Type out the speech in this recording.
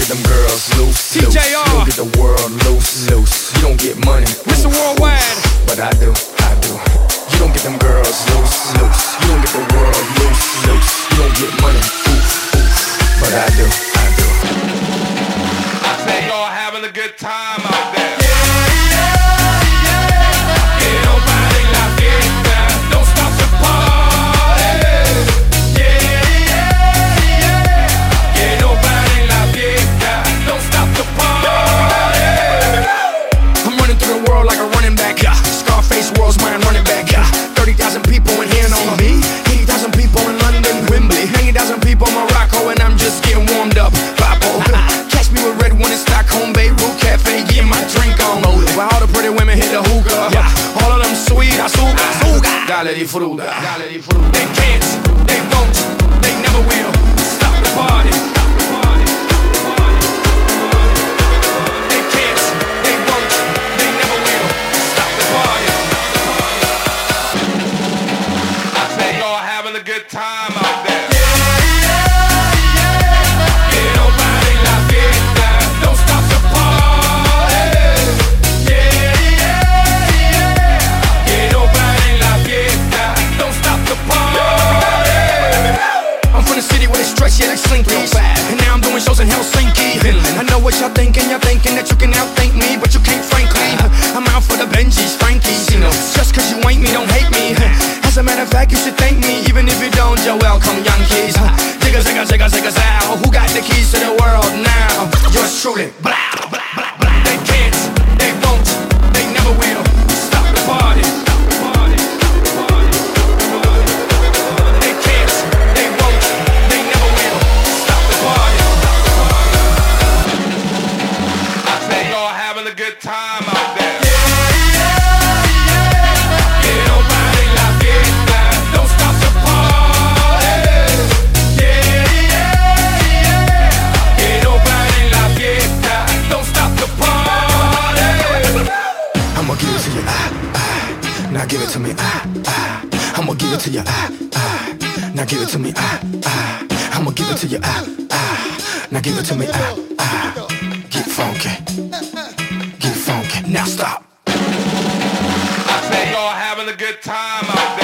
get them girls loose, loose. You don't get the world loose, loose. You don't get money, Mr. Worldwide, but I do, I do. You don't get them girls loose, loose. You don't get the world loose, loose. You don't get money, oof, oof. But I do, I do. I say y'all having a good time out there. World's mine running back, 30,000 people in here know me, 80,000 people in London, Wembley, 90,000 people in Morocco, and I'm just getting warmed up. Papo, catch me with red one in Stockholm, Beirut Cafe, getting my drink on. While all the pretty women hit the hookah, all of them sweet, azúcar, dale disfruta. They can't, they won't, they never will stop the party. Good time out there. Don't stop the party. Don't stop the party. I'm from the city where they stretch it like Slinky, and now I'm doing shows in Helsinki. I know what y'all thinking that you can outthink me, but you can't, frankly. I'm out for the Benjis, Frankies. Just cause you ain't me, don't hate me. As a matter of fact, you should thank me, even if you don't. You're welcome, Yankees. Zigga, zigga, zigga, zigga, zow. Who got the keys to the world now? Yours truly. Blah, blah, blah, blah. They can't, they won't, they never will stop the party. They can't, they won't, they never will stop the party. I say y'all having a good time out there. Now give it to me, I'ma give it to you, Now give it to me, I'ma give it to you, Now give it to me, Get funky, now stop. I say y'all having a good time out there.